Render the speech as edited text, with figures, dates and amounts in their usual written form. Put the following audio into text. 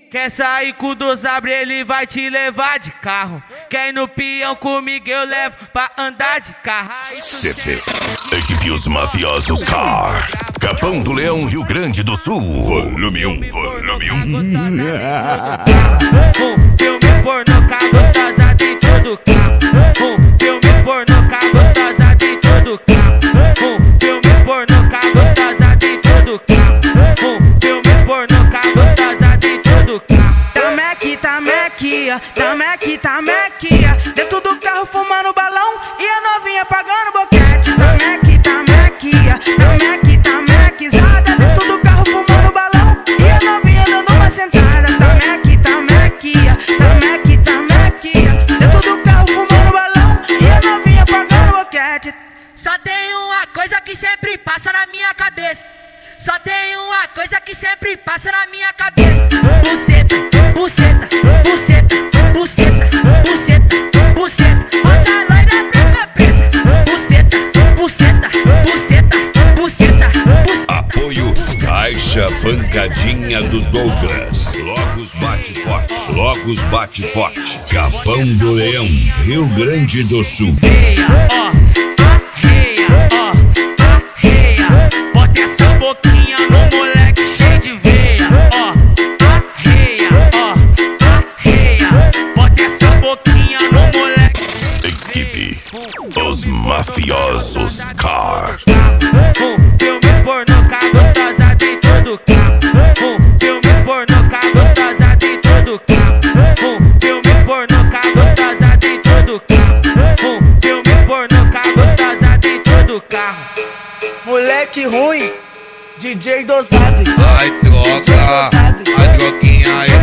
Quer sair com o Dosabre, ele vai te levar de carro. Quer ir no peão comigo, eu levo pra andar de carro. CP, Equipe Os Mafiosos Car, Capão do Leão, Rio Grande do Sul. Volume 1, volume 1. Filme pornô com a gostosa dentro do carro. Filme pornô com a gostosa dentro do carro. Filme pornô com a gostosa dentro do carro. Filme pornô com a gostosa dentro do carro. Tamequia, dentro do carro fumando balão e a novinha pagando boquete. Tamequizada, dentro do carro fumando balão e a novinha dando uma sentada. Tamequia, dentro do carro fumando balão e a novinha pagando boquete. Só tem uma coisa que sempre passa na minha cabeça. Só tem uma coisa que sempre passa na minha cabeça. Buceta. Rosa loira branca preta. Buceta. Apoio Caixa Pancadinha do Douglas. Logos bate forte. Capão do Leão, Rio Grande do Sul. Arreia. Bota essa boquinha no moleque cheio de veia. Arreia. Bota essa boquinha no moleque. Equipe Os Mafiosos Car. Filme pornô com a gostosa dentro do carro. Filme pornô com a gostosa dentro do carro. Filme pornô com a gostosa dentro do carro. Filme pornô com a gostosa dentro do carro. Moleque ruim, DJ Dosabre. Ai, droga, ai, droguinha aí.